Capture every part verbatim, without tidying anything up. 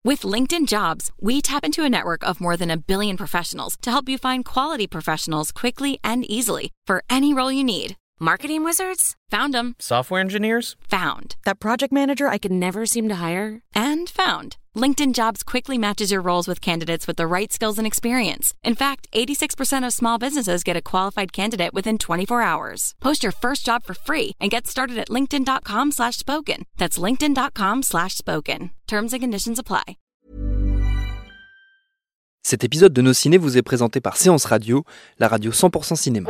With LinkedIn Jobs, we tap into a network of more than a billion professionals to help you find quality professionals quickly and easily for any role you need. Marketing wizards? Found them. Software engineers? Found. That project manager I could never seem to hire? And found. LinkedIn Jobs quickly matches your roles with candidates with the right skills and experience. In fact, eighty-six percent of small businesses get a qualified candidate within twenty-four hours. Post your first job for free and get started at linkedin.com slash spoken. That's linkedin.com slash spoken. Terms and conditions apply. Cet épisode de Nos Ciné vous est présenté par Séance Radio, la radio cent pour cent cinéma.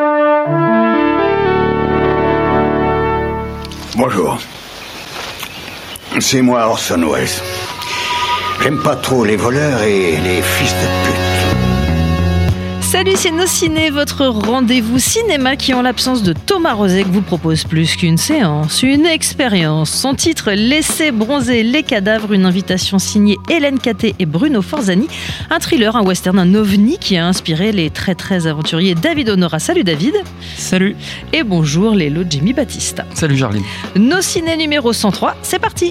Bonjour. C'est moi Orson Welles. J'aime pas trop les voleurs et les fils de pute. Salut, c'est Nos Ciné, votre rendez-vous cinéma qui, en l'absence de Thomas Rozek, vous propose plus qu'une séance, une expérience. Son titre, Laissez bronzer les cadavres, une invitation signée Hélène Catté et Bruno Forzani. Un thriller, un western, un ovni qui a inspiré les très très aventuriers David Honora. Salut David. Salut. Et bonjour Lélo Jimmy Baptiste. Salut Jarline. Nos Ciné numéro cent trois, c'est parti.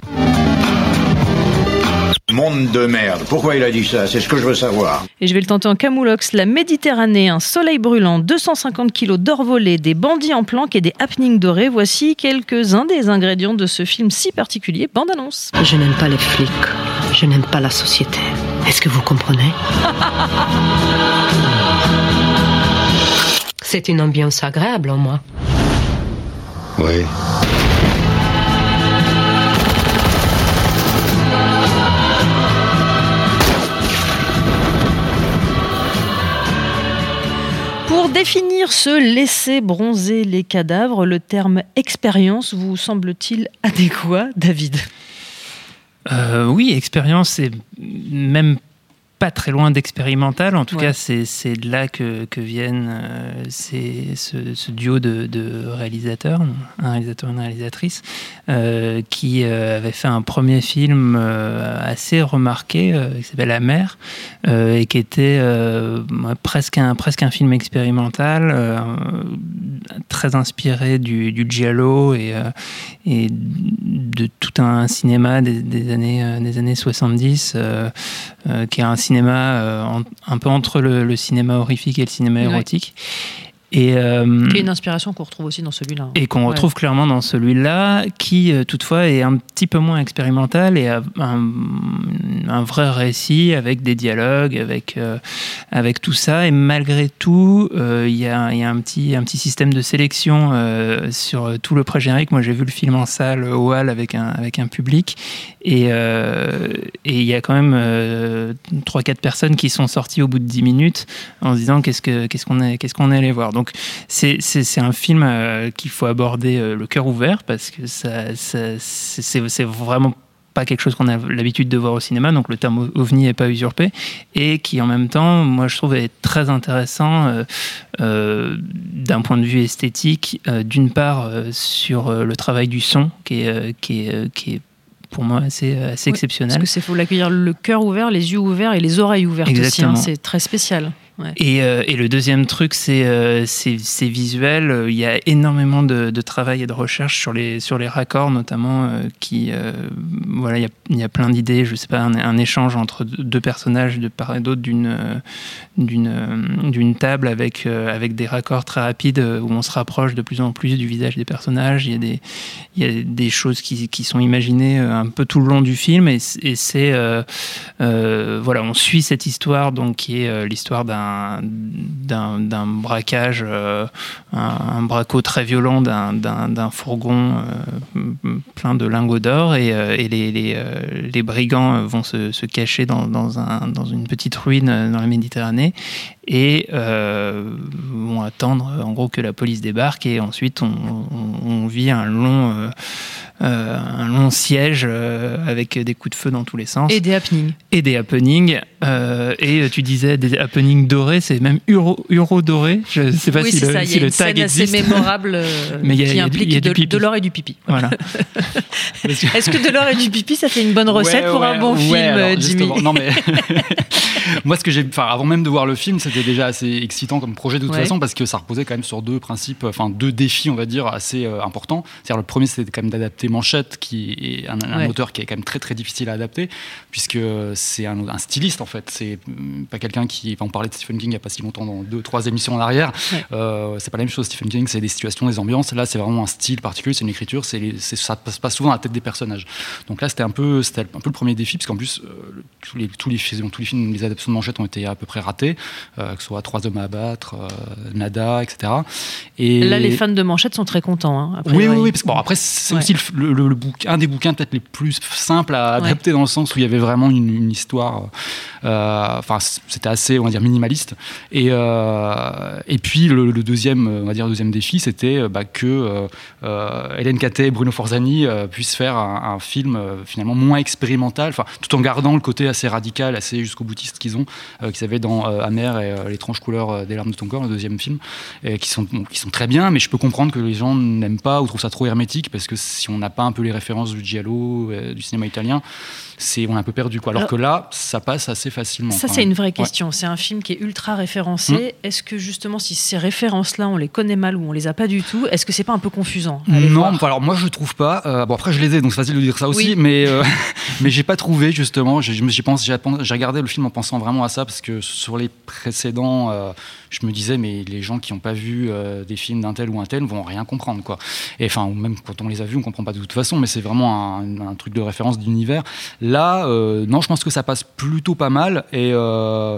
Monde de merde. Pourquoi il a dit ça? C'est ce que je veux savoir. Et je vais le tenter en camoulox. La Méditerranée, un soleil brûlant, deux cent cinquante kilos d'or volé, des bandits en planque et des happenings dorés. Voici quelques-uns des ingrédients de ce film si particulier. Bande-annonce. Je n'aime pas les flics. Je n'aime pas la société. Est-ce que vous comprenez? C'est une ambiance agréable en moi. Oui. Pour définir ce laisser bronzer les cadavres, le terme expérience vous semble-t-il adéquat, David ? euh, Oui, expérience, c'est même pas très loin d'expérimental. En tout ouais. cas, c'est, c'est de là que, que viennent euh, ces, ce, ce duo de, de réalisateurs, un réalisateur et une réalisatrice, euh, qui euh, avait fait un premier film euh, assez remarqué, euh, qui s'appelle La Mer, euh, et qui était euh, presque, un, presque un film expérimental, euh, très inspiré du, du giallo et, euh, et de tout un cinéma des, des, années, euh, des années soixante-dix, euh, euh, qui est un cinéma euh, en, un peu entre le, le cinéma horrifique et le cinéma érotique. Ouais. Et, euh, qui est une inspiration qu'on retrouve aussi dans celui-là. Et qu'on ouais. retrouve clairement dans celui-là, qui euh, toutefois est un petit peu moins expérimental et a un, un vrai récit avec des dialogues, avec, euh, avec tout ça. Et malgré tout, il euh, y, y a un petit, un petit système de sélection euh, sur tout le pré-générique. Moi, j'ai vu le film en salle au Hall avec un, avec un public. Et il euh, y a quand même euh, trois quatre personnes qui sont sorties au bout de dix minutes en se disant qu'est-ce, que, qu'est-ce, qu'on, est, qu'est-ce qu'on est allé voir. Donc c'est, c'est, c'est un film euh, qu'il faut aborder euh, le cœur ouvert parce que ça, ça, c'est, c'est, c'est vraiment pas quelque chose qu'on a l'habitude de voir au cinéma, donc le terme ovni n'est pas usurpé, et qui en même temps, moi je trouve, est très intéressant euh, euh, d'un point de vue esthétique, euh, d'une part euh, sur euh, le travail du son qui est, euh, qui est, euh, qui est pour moi assez, assez oui, exceptionnel. Parce qu'il faut l'accueillir le cœur ouvert, les yeux ouverts et les oreilles ouvertes. Exactement. Aussi, hein, c'est très spécial. Ouais. Et, euh, et le deuxième truc, c'est, euh, c'est, c'est visuel. Il y a énormément de, de travail et de recherche sur les, sur les raccords, notamment, euh, qui, euh, voilà, il y a, il y a plein d'idées. Je sais pas, un, un échange entre deux personnages de part et d'autre d'une, d'une, d'une table avec, euh, avec des raccords très rapides où on se rapproche de plus en plus du visage des personnages. Il y a des, il y a des choses qui, qui sont imaginées un peu tout le long du film, et, et c'est, euh, euh, voilà, on suit cette histoire, donc qui est euh, l'histoire d'un D'un, d'un braquage, euh, un, un braco très violent d'un, d'un, d'un fourgon euh, plein de lingots d'or, et, euh, et les, les, euh, les brigands vont se, se cacher dans, dans, un, dans une petite ruine dans la Méditerranée et euh, vont attendre en gros que la police débarque, et ensuite on, on, on vit un long, euh, euh, un long siège euh, avec des coups de feu dans tous les sens. Et des happenings. Et des happenings. Euh, et tu disais des happenings dorés, c'est même Euro, Euro doré. Je ne sais pas oui, si, le, ça, si le tag existe. Il y a une scène assez mémorable euh, Mais y a, qui y a, implique y a de, de l'or et du pipi. Voilà. Est-ce que de l'or et du pipi, ça fait une bonne recette ouais, pour ouais, un bon ouais, film, alors, Jimmy? Non mais moi, ce que j'ai, enfin, avant même de voir le film, c'était déjà assez excitant comme projet de toute ouais. façon, parce que ça reposait quand même sur deux principes, enfin deux défis, on va dire, assez euh, importants. C'est-à-dire le premier, c'était quand même d'adapter Manchettes, qui est un, un ouais. auteur qui est quand même très très difficile à adapter, puisque c'est un, un styliste en fait. C'est pas quelqu'un qui. Enfin, on parlait de Stephen King il n'y a pas si longtemps, dans deux, trois émissions en arrière. Ouais. Euh, c'est pas la même chose. Stephen King, c'est des situations, des ambiances. Là, c'est vraiment un style particulier, c'est une écriture, c'est, les, c'est ça passe pas souvent dans la tête des personnages. Donc là, c'était un peu, c'était un peu le premier défi, parce qu'en plus, euh, tous, les, tous, les, tous les films, les adaptations de Manchettes ont été à peu près ratés, euh, que ce soit Trois hommes à abattre, euh, Nada, et cetera. Et là, les fans de Manchettes sont très contents. Hein, après, oui, ouais. oui, oui, parce que bon, après, c'est ouais. aussi le, le, le bouc, un des bouquins peut-être les plus simples à adapter, ouais. dans le sens où il y avait vraiment une, une histoire. Enfin, euh, c'était assez, on va dire, minimaliste. Et, euh, et puis le, le deuxième, on va dire, le deuxième défi, c'était bah, que euh, Hélène Cattet et Bruno Forzani euh, puissent faire un, un film euh, finalement moins expérimental, enfin, tout en gardant le côté assez radical, assez jusqu'au boutiste qu'ils ont, euh, qu'ils avaient dans euh, Amer et euh, l'étrange couleur euh, des larmes de ton corps, le deuxième film, et qui sont, bon, qui sont très bien, mais je peux comprendre que les gens n'aiment pas ou trouvent ça trop hermétique, parce que si on n'a pas un peu les références du giallo, euh, du cinéma italien, c'est, on est un peu perdu, quoi. Alors, Alors que là, ça passe assez facilement. Ça, c'est une vraie question. Ouais. C'est un film qui est ultra référencé. Mmh. Est-ce que justement, si ces références-là, on les connaît mal ou on les a pas du tout, est-ce que c'est pas un peu confusant à Non, voir alors moi je trouve pas. Euh, bon après je les ai, donc c'est facile de dire ça aussi, oui. mais euh, mais j'ai pas trouvé justement. J'ai, j'ai, pensé, j'ai, j'ai regardé le film en pensant vraiment à ça, parce que sur les précédents, euh, je me disais mais les gens qui n'ont pas vu euh, des films d'un tel ou un tel vont rien comprendre, quoi. Et enfin, même quand on les a vus, on comprend pas de toute façon, mais c'est vraiment un, un truc de référence d'univers. Là, euh, non, je pense que ça passe plutôt pas mal, et euh,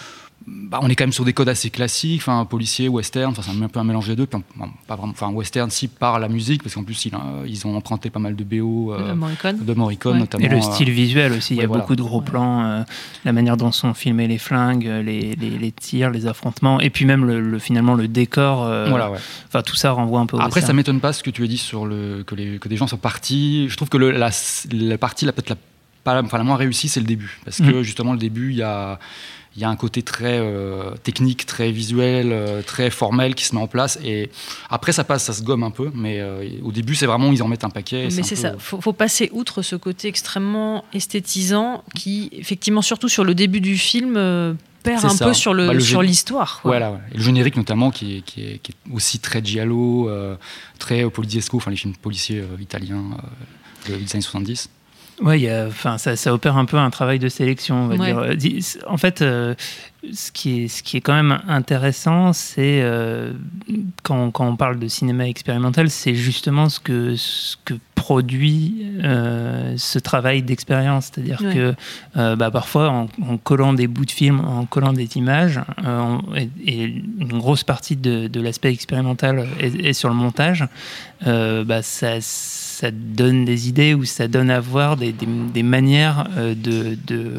bah, on est quand même sur des codes assez classiques, enfin policier, western, enfin c'est un peu un mélange des deux, pas vraiment, enfin western si par la musique, parce qu'en plus ils, ils ont emprunté pas mal de B O euh, de Morricone, de Morricone ouais. notamment. Et le style visuel aussi, ouais, il y a voilà. beaucoup de gros plans, euh, la manière dont sont filmés les flingues, les, les, les tirs, les affrontements, et puis même le, le finalement le décor. Euh, voilà, ouais. Enfin tout ça renvoie un peu. Après au ça m'étonne pas ce que tu as dit sur le que les que des gens sont partis. Je trouve que le, la, la partie la peut-être la pas la, enfin, la moins réussie, c'est le début, parce que mmh. justement le début il y a il y a un côté très euh, technique, très visuel, euh, très formel qui se met en place, et après ça passe, ça se gomme un peu, mais euh, au début c'est vraiment, ils en mettent un paquet. Mais c'est, c'est ça, peu... faut, faut passer outre ce côté extrêmement esthétisant qui, effectivement, surtout sur le début du film, euh, perd c'est un ça. peu sur, le, bah, le sur gé... l'histoire. Quoi. Voilà, ouais. Et le générique notamment qui est, qui est, qui est aussi très giallo, euh, très poliziesco, enfin les films policiers euh, italiens euh, des années soixante-dix. Oui, enfin, ça, ça opère un peu un travail de sélection, on va ouais. dire. En fait, euh, ce, qui est, ce qui est quand même intéressant, c'est euh, quand, quand on parle de cinéma expérimental, c'est justement ce que, ce que produit euh, ce travail d'expérience. C'est-à-dire ouais. que euh, bah, parfois, en, en collant des bouts de film, en collant des images, euh, on, et, et une grosse partie de, de l'aspect expérimental est, est sur le montage, euh, bah, ça ça donne des idées ou ça donne à voir des, des, des manières de, de,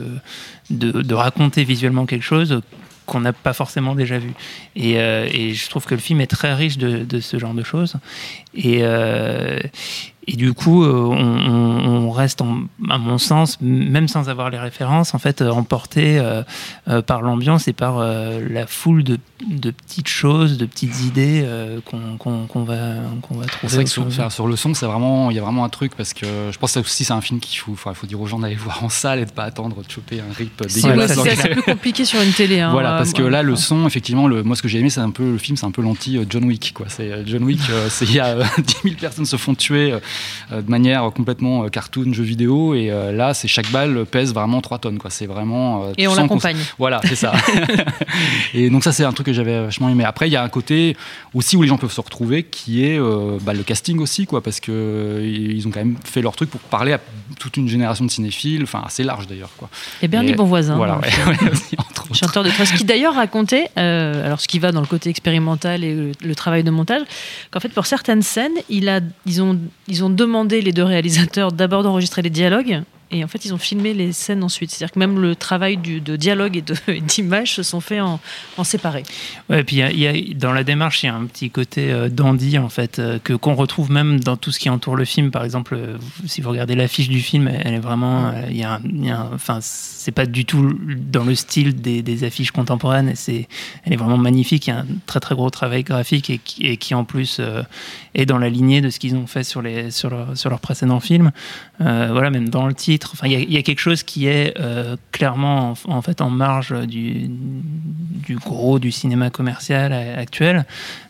de, de raconter visuellement quelque chose qu'on n'a pas forcément déjà vu. Et, euh, et je trouve que le film est très riche de, de ce genre de choses. Et, euh, et du coup, on, on reste, en, à mon sens, même sans avoir les références, en fait, emporté euh, euh, par l'ambiance et par euh, la foule de, de petites choses, de petites idées euh, qu'on, qu'on, qu'on, va, qu'on va trouver. C'est vrai que sur, faire, sur le son, c'est vraiment, il y a vraiment un truc, parce que je pense que aussi c'est un film qu'il faut, il faut dire aux gens d'aller voir en salle et de ne pas attendre de choper un rip dégueulasse. C'est assez plus compliqué sur une télé. Hein, voilà, parce que ouais, là, le ouais. son, effectivement, le, moi ce que j'ai aimé, c'est un peu le film, c'est un peu l'anti John Wick, quoi. C'est John Wick, euh, c'est il y a euh, dix mille personnes se font tuer euh, de manière complètement euh, cartoon, jeu vidéo, et euh, là, c'est chaque balle pèse vraiment trois tonnes, quoi. C'est vraiment. Euh, et on l'accompagne. Cons... Voilà, c'est ça. Et donc ça, c'est un truc que j'avais vachement aimé. Après, il y a un côté aussi où les gens peuvent se retrouver, qui est euh, bah, le casting aussi, quoi, parce que euh, ils ont quand même fait leur truc pour parler à toute une génération de cinéphiles, enfin assez large d'ailleurs, quoi. Et Bernie Bonvoisin. Voilà, ouais, ouais, aussi, entre autres. Chanteur de Trost, qui d'ailleurs racontait, euh, alors ce qui va dans le côté expérimental et le, le travail de montage, qu'en fait pour certaines scènes, il a, ils ont, ils ont demandé les deux réalisateurs d'abord d'enregistrer les dialogues. Et en fait, ils ont filmé les scènes ensuite. C'est-à-dire que même le travail du, de dialogue et de, d'image se sont faits en, en séparé. Ouais, et puis y a, y a, dans la démarche, il y a un petit côté euh, dandy, en fait, euh, que, qu'on retrouve même dans tout ce qui entoure le film. Par exemple, euh, si vous regardez l'affiche du film, elle est vraiment... Euh, y a un, y a un, enfin, c'est pas du tout dans le style des, des affiches contemporaines. Et c'est, elle est vraiment magnifique. Il y a un très, très gros travail graphique et qui, et qui en plus, euh, est dans la lignée de ce qu'ils ont fait sur, les, sur, leur, sur leurs précédents films. Euh, voilà, même dans le titre, titre. Enfin, il y, y a quelque chose qui est euh, clairement en, en fait en marge du, du gros du cinéma commercial actuel.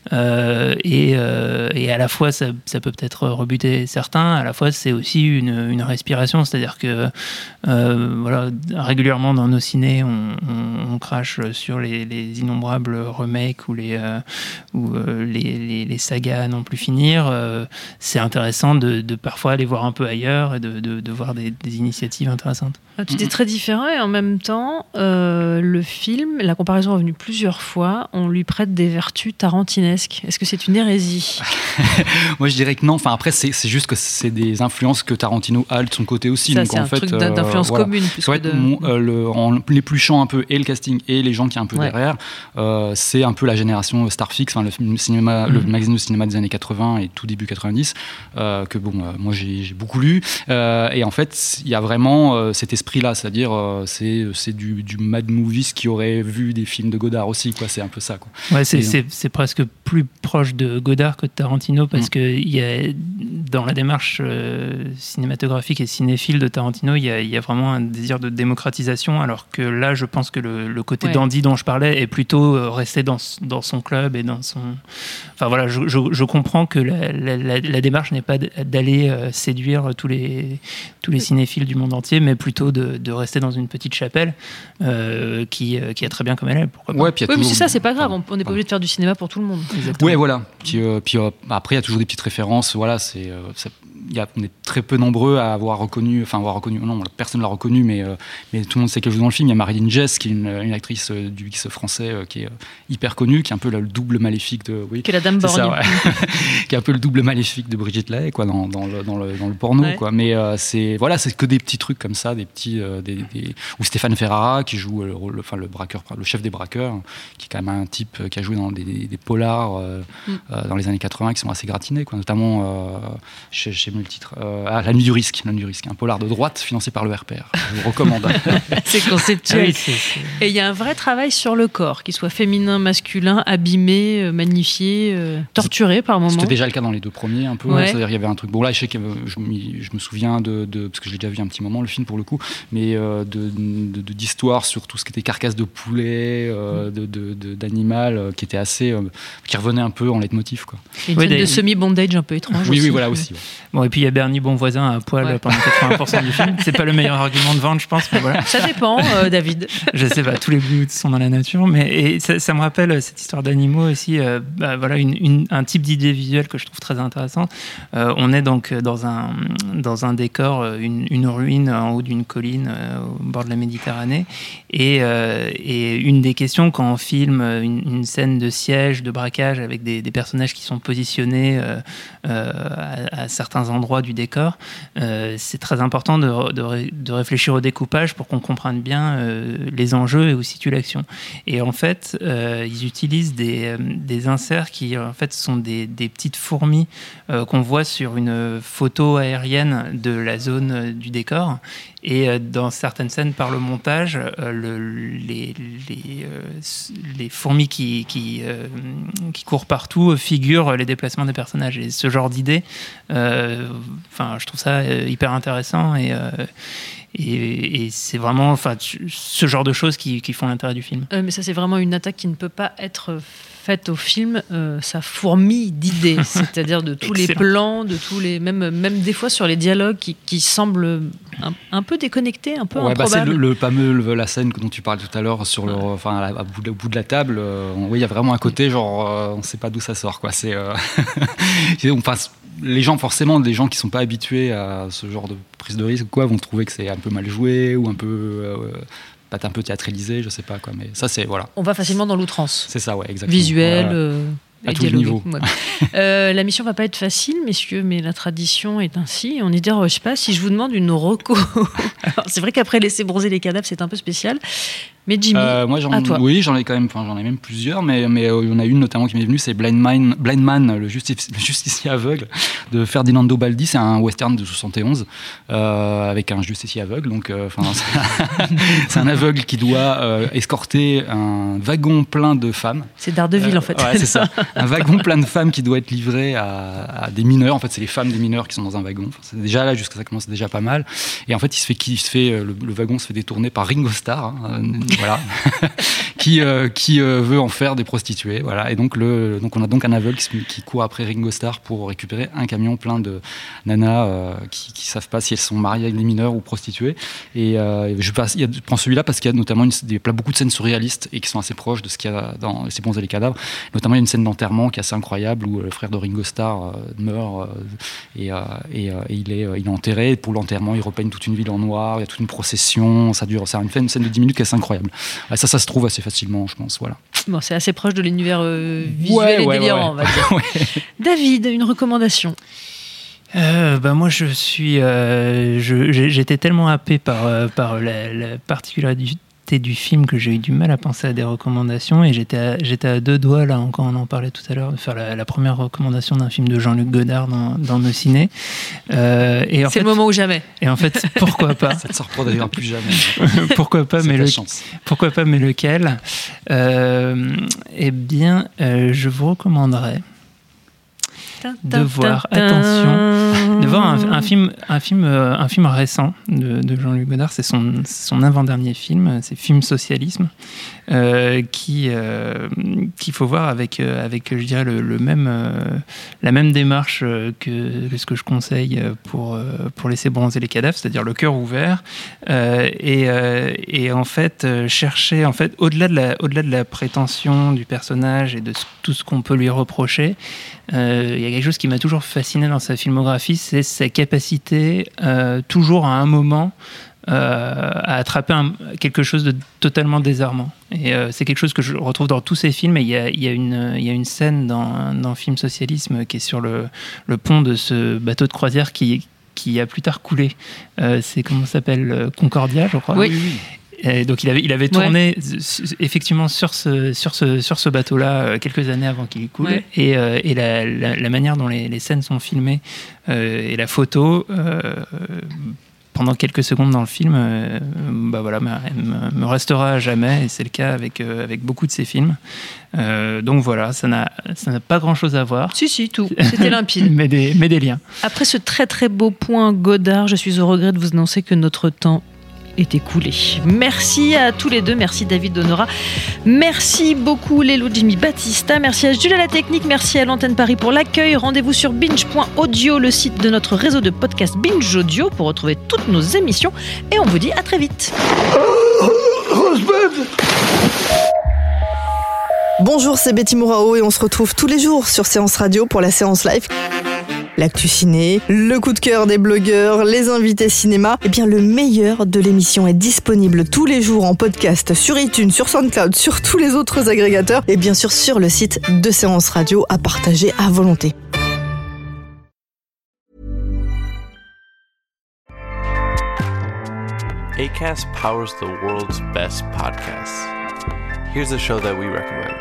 Euh, et, euh, et à la fois, ça, ça peut peut-être rebuter certains. À la fois, c'est aussi une, une respiration. C'est-à-dire que euh, voilà, régulièrement dans nos ciné, on, on, on crache sur les, les innombrables remakes ou les euh, ou euh, les, les, les sagas à n'en plus finir. Euh, c'est intéressant de, de parfois aller voir un peu ailleurs et de, de, de voir des, des initiatives intéressantes. Tout est très différent et en même temps, euh, le film, la comparaison est revenue plusieurs fois, on lui prête des vertus tarantinesques. Est-ce que c'est une hérésie ? Moi, je dirais que non. Enfin, après, c'est, c'est juste que c'est des influences que Tarantino a de son côté aussi. Ça, donc, c'est en un fait, truc d'influence euh, voilà. commune. Plus c'est vrai que de... mon, euh, le, en l'épluchant un peu et le casting et les gens qui sont un peu ouais. derrière, euh, c'est un peu la génération Starfix, enfin, le, cinéma, mmh. le magazine de cinéma des années quatre-vingts et tout début quatre-vingt-dix, euh, que bon, euh, moi j'ai, j'ai beaucoup lu. Euh, et en fait, il y a vraiment euh, cet esprit-là, c'est-à-dire euh, c'est, c'est du, du mad movies qui aurait vu des films de Godard aussi, quoi. C'est un peu ça, quoi. Ouais, c'est, c'est, c'est presque plus proche de Godard que de Tarantino parce mmh. que il y a, dans la démarche euh, cinématographique et cinéphile de Tarantino, il y, a, il y a vraiment un désir de démocratisation, alors que là, je pense que le, le côté ouais. dandy dont je parlais est plutôt euh, resté dans, dans son club et dans son... Enfin voilà, je, je, je comprends que la, la, la, la démarche n'est pas d'aller euh, séduire tous les, tous les cinéphiles du monde entier, mais plutôt de, de rester dans une petite chapelle euh, qui, euh, qui a très bien comme elle est. Pourquoi pas. Ouais, puis oui, toujours... mais c'est ça, c'est pas grave, on n'est pas obligé de faire du cinéma pour tout le monde. Oui, voilà. Puis, euh, puis euh, après, il y a toujours des petites références. Voilà, c'est, euh, ça, y a, on est très peu nombreux à avoir reconnu, enfin avoir reconnu, non, personne ne l'a reconnu, mais, euh, mais tout le monde sait qu'elle joue dans le film. Il y a Marilyn Jess, qui est une, une actrice euh, du X français euh, qui est euh, hyper connue, qui est un peu là, le double maléfique de... Oui, qui est la dame borgne. Ouais. Qui est un peu le double maléfique de Brigitte Lahaie, quoi, dans, dans, le, dans, le, dans le porno, ouais. quoi. Mais euh, c'est, voilà, c'est que des petits trucs comme ça, des petits... Euh, des, des... Ou Stéphane Ferrara, qui joue le, le, enfin, le braqueur, le chef des braqueurs, qui est quand même un type qui a joué dans des, des, des polars euh, mm. euh, dans les années quatre-vingts qui sont assez gratinés, quoi. Notamment, euh, je sais même le titre, euh, ah, La Nuit du Risque, La Nuit du Risque, un polar de droite financé par le R P R. Je vous recommande. C'est conceptuel. Ah oui, c'est, c'est... Et il y a un vrai travail sur le corps, qu'il soit féminin, masculin, abîmé, euh, magnifié, euh, torturé par moments. C'était déjà le cas dans les deux premiers, un peu. Ouais. Hein, c'est-à-dire il y avait un truc. Bon là, je sais que je, je me souviens de, de, parce que je l'ai déjà vu un petit moment le film pour le coup, mais euh, de, de, de d'histoire sur tout ce qui était carcasse de poulet, euh, de, de, de d'animal, euh, qui était assez, euh, qui revenait un peu en leitmotiv, quoi. Et une oui, scène des... de semi-bondage un peu étrange. Oui, aussi. oui, voilà aussi. Ouais. Bon, et puis il y a Bernie Bonvoisin à poil ouais. pendant quatre-vingts pour cent du film. C'est pas le meilleur argument de vente, je pense. Mais voilà. Ça dépend, euh, David. Je sais pas, tous les goûts sont dans la nature, mais et ça, ça me rappelle cette histoire d'animaux aussi. Euh, bah, voilà, une, une, un type d'idée visuelle que je trouve très intéressante. Euh, on est donc dans un dans un décor, une, une ruine en haut d'une colline euh, au bord de la Méditerranée, et, euh, et une des questions quand on filme une, une scène de siège, de braquage avec des, des personnages qui sont positionnés euh, euh, à, à certains endroits du décor, euh, c'est très important de, de, de réfléchir au découpage pour qu'on comprenne bien euh, les enjeux et où situe l'action. Et en fait, euh, ils utilisent des, des inserts qui en fait sont des, des petites fourmis euh, qu'on voit sur une photo aérienne de la zone du décor. Et euh, dans certaines scènes, par le montage, euh, le, les, les, euh, les fourmis qui, qui, euh, qui courent partout figurent les déplacements des personnages. Et ce genre d'idée, euh, je trouve ça hyper intéressant. Et, euh, et, et c'est vraiment ce genre de choses qui, qui font l'intérêt du film. Euh, mais ça, c'est vraiment une attaque qui ne peut pas être faite au film. Euh, ça fourmille d'idées, c'est-à-dire de tous les plans, de tous les, même, même des fois sur les dialogues qui, qui semblent un, un peu déconnectés, un peu ouais, improbables. Bah c'est le, le fameux la scène dont tu parlais tout à l'heure sur le, ouais. enfin à, à bout de, au bout de la table. Euh, oui, il y a vraiment un côté genre euh, on ne sait pas d'où ça sort, quoi. C'est euh, enfin, les gens, forcément, des gens qui ne sont pas habitués à ce genre de prise de risque, quoi, vont trouver que c'est un peu mal joué ou un peu euh, peut-être un peu théâtralisé, je sais pas, quoi. Mais ça, c'est voilà. On va facilement dans l'outrance. C'est ça, ouais, exactement. Visuel. Voilà. Euh... À tous les niveaux. Ouais. euh, la mission va pas être facile, messieurs, mais la tradition est ainsi. On est dire, je sais pas, si je vous demande une reco. Alors, c'est vrai qu'après laisser bronzer les cadavres, c'est un peu spécial. Mais Jimmy, euh, moi, j'en, à toi. Oui, j'en ai quand même, enfin, j'en ai même plusieurs, mais mais il euh, y en a une notamment qui m'est venue, c'est Blind Man, Blind Man, le, justici- le justicier aveugle de Ferdinando Baldi. C'est un western de soixante et onze euh, avec un justicier aveugle. Donc, enfin, euh, c'est, c'est un aveugle qui doit euh, escorter un wagon plein de femmes. C'est Daredevil euh, en fait. Ouais, c'est ça. un wagon plein de femmes qui doit être livré à, à des mineurs. En fait, c'est les femmes des mineurs qui sont dans un wagon. Enfin, c'est déjà là, jusqu'à ça commence déjà pas mal. Et en fait, il se fait, il se fait le, le wagon se fait détourner par Ringo Starr, hein, voilà, qui, euh, qui euh, veut en faire des prostituées. Voilà. Et donc, le, donc, on a donc un aveugle qui, qui court après Ringo Starr pour récupérer un camion plein de nanas euh, qui, qui savent pas si elles sont mariées avec des mineurs ou prostituées. Et euh, je, passe, il y a, je prends celui-là parce qu'il y a notamment une, des, beaucoup de scènes surréalistes et qui sont assez proches de ce qu'il y a dans Ces bronzés et les cadavres. Notamment, il y a une scène d'enterrement qui est assez incroyable où le frère de Ringo Starr euh, meurt euh, et, euh, et, euh, et il, est, euh, il est enterré. Et pour l'enterrement, il repeigne toute une ville en noir. Il y a toute une procession. Ça dure, ça fait une scène de dix minutes qui est assez incroyable. Ouais, ça, ça se trouve assez facilement, je pense. Voilà. Bon, c'est assez proche de l'univers euh, visuel ouais, et ouais, délirant, ouais, on va dire. ouais. David, une recommandation? Euh, bah moi je suis euh, je, j'étais tellement happé par, euh, par la, la particularité du film que j'ai eu du mal à penser à des recommandations et j'étais à, j'étais à deux doigts là, quand on en parlait tout à l'heure, de faire la, la première recommandation d'un film de Jean-Luc Godard dans, dans nos cinés. Euh, et en c'est fait, le moment ou jamais. Et en fait, pourquoi pas? Ça ne se reproduira plus jamais. Pourquoi pas, mais le, pourquoi pas, mais lequel? euh, Eh bien, euh, je vous recommanderais de voir, attention, de voir un, un film, un film, un film récent de, de Jean-Luc Godard. C'est son, son avant-dernier film, c'est Film Socialisme, euh, qui euh, qu'il faut voir avec, avec, je dirais, le, le même, euh, la même démarche que, que ce que je conseille pour pour laisser bronzer les cadavres, c'est-à-dire le cœur ouvert, euh, et, euh, et en fait chercher, en fait, au-delà de la, au-delà de la prétention du personnage et de tout ce qu'on peut lui reprocher. Euh, il y a quelque chose qui m'a toujours fasciné dans sa filmographie, c'est sa capacité, euh, toujours à un moment, euh, à attraper un, quelque chose de totalement désarmant. Et euh, c'est quelque chose que je retrouve dans tous ses films. Et il y a, il y a, une, il y a une scène dans, dans Film Socialisme qui est sur le, le pont de ce bateau de croisière qui, qui a plus tard coulé. Euh, c'est comment ça s'appelle, Concordia, je crois. Oui, oui, oui. Et donc il avait, il avait tourné ouais. effectivement sur ce, sur ce, sur ce bateau-là quelques années avant qu'il coule. Ouais. Et, euh, et la, la, la manière dont les, les scènes sont filmées euh, et la photo, euh, pendant quelques secondes dans le film, euh, bah voilà, me, me restera à jamais. Et c'est le cas avec, euh, avec beaucoup de ces films. Euh, donc voilà, ça n'a, ça n'a pas grand-chose à voir. Si, si, tout. C'était limpide. mais, des, mais des liens. Après ce très très beau point Godard, je suis au regret de vous annoncer que notre temps est écoulé. Merci à tous les deux, merci David Donora, merci beaucoup Lélo Jimmy Battista, merci à Jules à la technique, merci à l'antenne Paris pour l'accueil. Rendez-vous sur binge point audio, le site de notre réseau de podcast Binge Audio, pour retrouver toutes nos émissions, et on vous dit à très vite. Bonjour, c'est Betty Mourao et on se retrouve tous les jours sur Séance Radio pour la séance live. L'actu ciné, le coup de cœur des blogueurs, les invités cinéma. Eh bien, le meilleur de l'émission est disponible tous les jours en podcast sur iTunes, sur SoundCloud, sur tous les autres agrégateurs et bien sûr sur le site de Séance Radio, à partager à volonté. Acast powers the world's best podcasts. Here's a show that we recommend.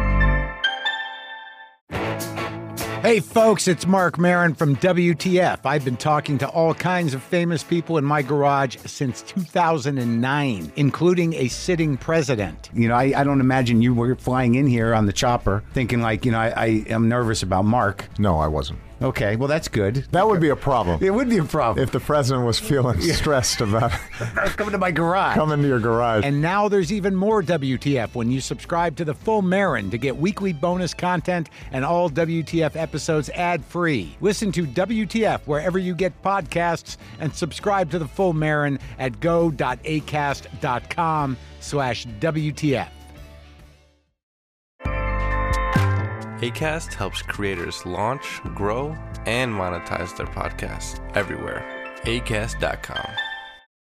Hey folks, it's Mark Maron from W T F. I've been talking to all kinds of famous people in my garage since two thousand nine, including a sitting president. You know, I, I don't imagine you were flying in here on the chopper thinking like, you know, I, I am nervous about Mark. No, I wasn't. Okay, well, that's good. That would be a problem. It would be a problem. If the president was feeling stressed about coming to my garage. Coming to your garage. And now there's even more W T F when you subscribe to the Full Marin to get weekly bonus content and all W T F episodes ad-free. Listen to W T F wherever you get podcasts and subscribe to the Full Marin at go.acast.com slash WTF. Acast helps creators launch, grow, and monetize their podcasts everywhere. acast dot com.